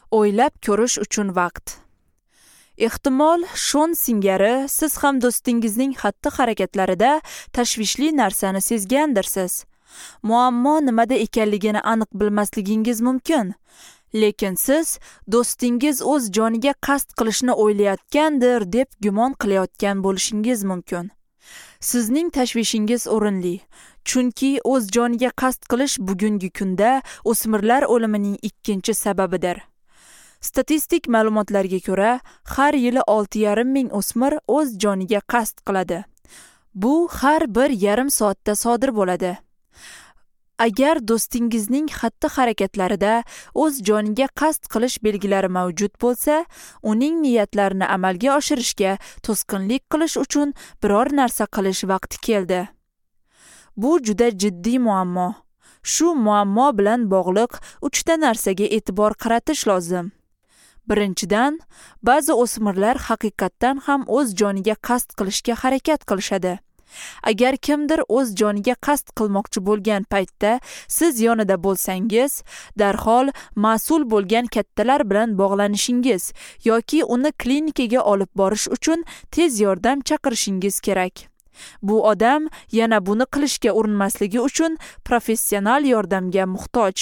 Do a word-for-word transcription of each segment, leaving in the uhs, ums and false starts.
O'ylab ko'rish uchun vaqt. Ehtimol Shon singari siz ham do'stingizning xatti-harakatlarida tashvishli narsani sezgandirsiz. Muammo nimada ekanligini aniq bilmasligingiz mumkin. Lekin siz do'stingiz o'z joniga qasd qilishni o'ylayotgandir deb gumon qilayotgan bo'lishingiz mumkin. Sizning tashvishingiz o'rinli, chunki o'z joniga qasd qilish bugungi kunda o'smirlar o'limining ikkinchi sababidir. Statistik ma'lumotlarga ko'ra, har yili olti yarim ming o'smir o'z joniga qasd qiladi. Bu har bir yarim soatda sodir bo'ladi. Agar do'stingizning xatti-harakatlarida o'z joniga qasd qilish belgilari mavjud bo'lsa, uning niyatlarini amalga oshirishga to'sqinlik qilish uchun biror narsa qilish vaqti keldi. Bu juda jiddiy muammo. Shu muammo bilan bog'liq uchta narsaga e'tibor qaratish lozim. Birinchidan, ba'zi o'smirlar haqiqatdan ham o'z joniga qasd qilishga harakat qilishadi. Agar kimdir o'z joniga qasd qilmoqchi bo'lgan paytda siz yonida bo'lsangiz, darhol mas'ul bo'lgan kattalar bilan bog'lanishingiz yoki uni klinikaga olib borish uchun tez yordam chaqirishingiz kerak. Bu odam yana buni qilishga urinmasligi uchun professional yordamga muhtoj.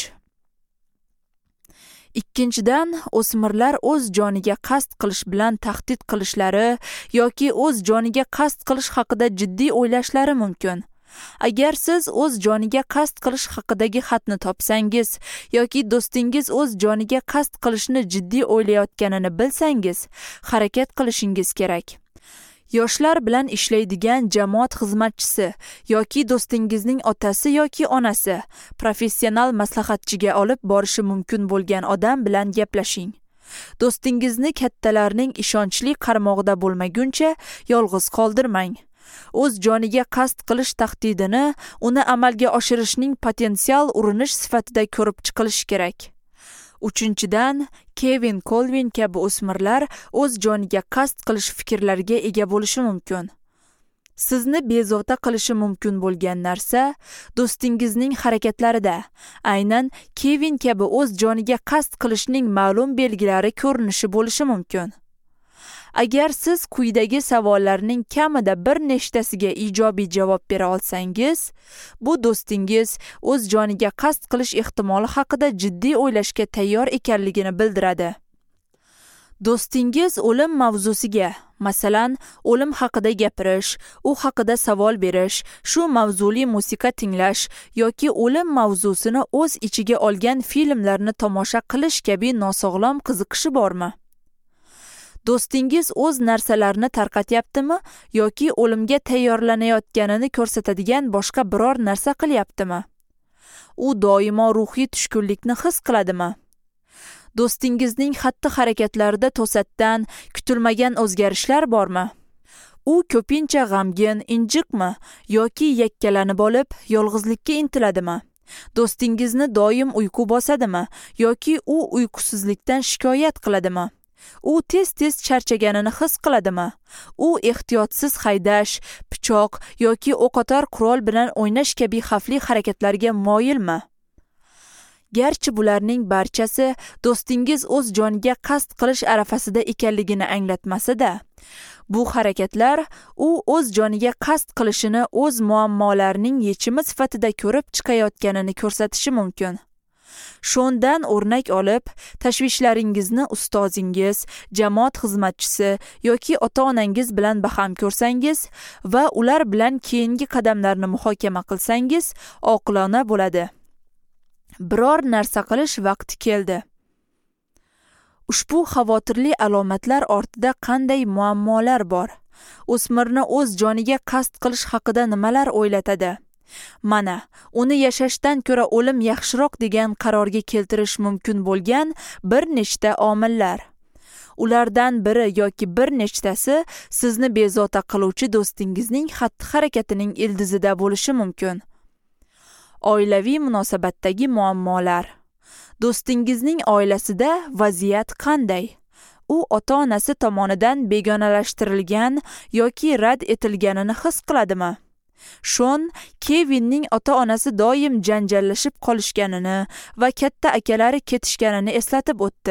Ikkinchidan, o'smirlar o'z joniga qasd qilish bilan tahdid qilishlari yoki o'z joniga qasd qilish haqida jiddiy o'ylashlari mumkin. Agar siz o'z joniga qasd qilish haqidagi xatni topsangiz yoki do'stingiz o'z joniga qasd qilishni jiddiy o'ylayotganini bilsangiz, harakat qilishingiz kerak. Yoshlar bilan ishlaydigan jamoat xizmatchisi yoki do'stingizning otasi yoki onasi professional maslahatchiga olib borishi mumkin bo'lgan odam bilan gaplashing. Do'stingizni kattalarning ishonchli qarmog'ida bo'lmaguncha yolg'iz qoldirmang. O'z joniga qasd qilish tahdidini uni amalga oshirishning potensial urinish sifatida ko'rib chiqilishi kerak. Uchinchidan, Kevin Colvin kabi o'smirlar o'z joniga qasd qilish fikrlariga ega bo'lishi mumkin. Sizni bezovta qilishi mumkin bo'lgan narsa do'stingizning harakatlarida, aynan Kevin kabi o'z joniga qasd qilishning ma'lum belgilari ko'rinishi bo'lishi mumkin. Agar siz quyidagi savollarning kamida bir nechtasiga ijobiy javob bera olsangiz, bu do'stingiz o'z joniga qasd qilish ehtimoli haqida jiddiy o'ylashga tayyor ekanligini bildiradi. Do'stingiz o'lim mavzusiga, masalan, o'lim haqida gapirish, u haqida savol berish, shu mavzuli musiqa tinglash yoki o'lim mavzusini o'z ichiga olgan filmlarni tomosha qilish kabi nosog'lom qiziqishi bormi? Do'stingiz o'z narsalarini tarqatyaptimi yoki o'limga tayyorlanayotganini ko'rsatadigan boshqa biror narsa qilyaptimi? U doimo ruhiy tushkunlikni his qiladimi? Do'stingizning xatti-harakatlarida to'satdan kutilmagan o'zgarishlar bormi? U ko'pincha g'amgin, injiqmi yoki yakkalanib olib, yolg'izlikka intiladimi? Do'stingizni doim uyqu bosadimi yoki u uyqusizlikdan shikoyat qiladimi? U tez-tez charchaganini his qiladimi? U ehtiyotsiz haydash, pichoq yoki o'qotar qurol bilan o'ynash kabi xavfli harakatlarga moyilmi? Garchi bularning barchasi do'stingiz o'z joniga qasd qilish arafasida ekanligini anglatmasa-da, bu harakatlar u o'z joniga qasd qilishini o'z muammolarining yechimi sifatida ko'rib chiqayotganini ko'rsatishi mumkin. Shundan o'rnak olib, tashvishlaringizni ustozingiz, jamoat xizmatchisi yoki ota-onangiz bilan baham ko'rsangiz va ular bilan keyingi qadamlarni muhokama qilsangiz, oqilona bo'ladi. Biror narsa qilish vaqti keldi. Ushbu xavotirli alomatlar ortida qanday muammolar bor? O'smirni o'z joniga qasd qilish haqida nimalar o'ylatadi? Mana, uni yashashdan ko'ra o'lim yaxshiroq degan qarorga keltirish mumkin bo'lgan bir nechta omillar. Ulardan biri yoki bir nechtasi sizni bezovta qiluvchi do'stingizning xatti-harakatining ildizida bo'lishi mumkin. Oilaviy munosabatdagi muammolar. Do'stingizning oilasida vaziyat qanday? U ota-onasi tomonidan begonalashtirilgan yoki rad etilganini his qiladimi? Shon Kevinning ota-onasi doim janjallashib qolishganini va katta akalari ketishganini eslatib o'tdi.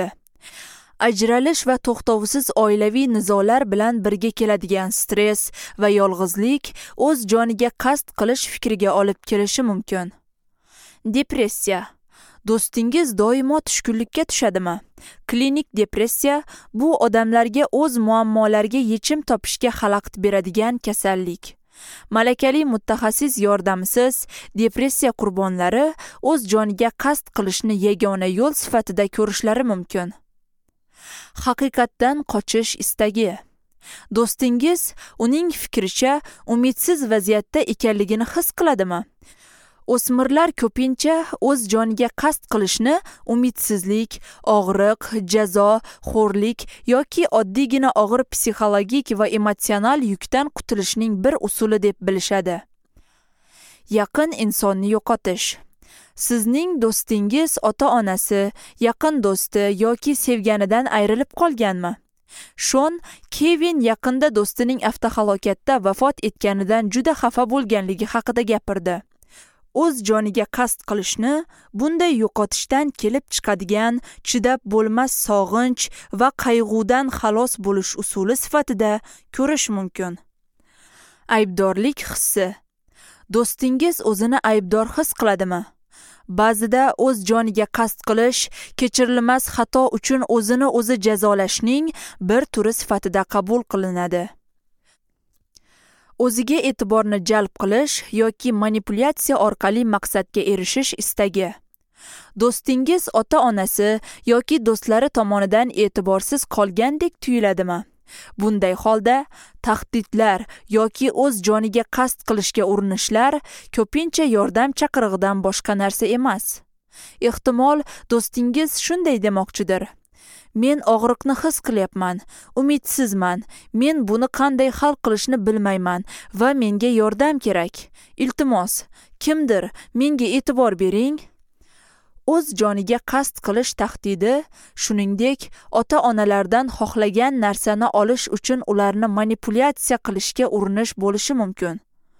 Ajralish va to'xtovsiz oilaviy nizolar bilan birga keladigan stress va yolg'izlik o'z joniga qasd qilish fikriga olib kelishi mumkin. Depressiya. Do'stingiz doimo tushkunlikka tushadimi? Klinik depressiya bu odamlarga o'z muammolariga yechim topishga xalaqit beradigan kasallik. Malakali mutaxassis yordamisiz depressiya qurbonlari o'z joniga qasd qilishni yagona yo'l sifatida ko'rishlari mumkin. Haqiqatdan qochish istagi. Do'stingiz uning fikricha umidsiz vaziyatda ekanligini his qiladimi? O'smirlar ko'pincha o'z joniga qasd qilishni umidsizlik, og'riq, jazo, xo'rlik yoki oddiygina og'ir psixologik va emotsional yukdan qutulishning bir usuli deb bilishadi. Yaqin insonni yo'qotish. Sizning do'stingiz ota-onasi, yaqin do'sti yoki sevganidan ayrilib qolganmi? Shon Kevin yaqinda do'stining avtohalokatda vafot etganidan juda xafa bo'lganligi haqida gapirdi. O'z joniga qasd qilishni bunday yo'qotishdan kelib chiqadigan chidab bo'lmas sog'inch va qayg'udan xalos bo'lish usuli sifatida ko'rish mumkin. Aybdorlik hissi. Do'stingiz o'zini aybdor his qiladimi? Ba'zida o'z joniga qasd qilish kechirilmas xato uchun o'zini o'zi jazolashning bir turi sifatida qabul qilinadi. O'ziga e'tiborni jalb qilish yoki manipulyatsiya orqali maqsadga erishish istagi. Do'stingiz ota-onasi yoki do'stlari tomonidan e'tiborsiz qolgandek tuyuladimi? Bunday holda tahdidlar yoki o'z joniga qasd qilishga urinishlar ko'pincha yordam chaqirig'idan boshqa narsa emas. Ehtimol do'stingiz shunday demoqchidir: Men og'riqni his qilyapman, umidsizman, men buni qanday hal qilishni bilmayman va menga yordam kerak. Iltimos, kimdir menga e'tibor bering. O'z joniga qasd qilish tahdidi, shuningdek, ota-onalardan xohlagan narsani olish uchun ularni manipulyatsiya qilishga urinish bo'lishi mumkin.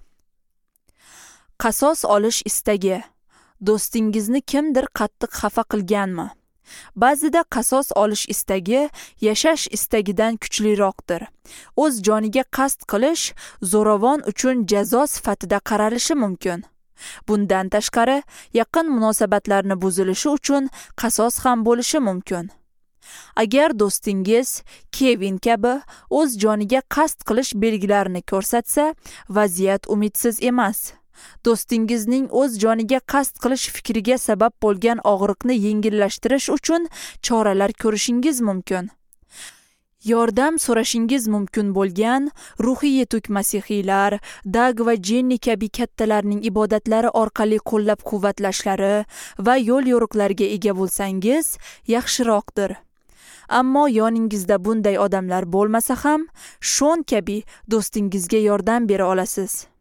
Qasos olish istagi. Do'stingizni kimdir qattiq xafa qilganmi? Ba'zida qasos olish istagi yashash istagidan kuchliroqdir. O'z joniga qasd qilish zo'ravon uchun jazo sifatida qaralishi mumkin. Bundan tashqari, yaqin munosabatlarni buzilishi uchun qasos ham bo'lishi mumkin. Agar do'stingiz Kevin kabi o'z joniga qasd qilish belgilarini ko'rsatsa, vaziyat umidsiz emas. Do'stingizning o'z joniga qasd qilish fikriga sabab bo'lgan og'riqni yengillashtirish uchun choralar ko'rishingiz mumkin. Yordam so'rashingiz mumkin bo'lgan ruhiy yetuk masihiylar, Dag va Jenni kabi kattalarning ibodatlari orqali qo'llab-quvvatlashlari va yo'l yo'riqlarga ega bo'lsangiz yaxshiroqdir. Ammo yoningizda bunday odamlar bo'lmasa ham, Shon kabi do'stingizga yordam bera olasiz.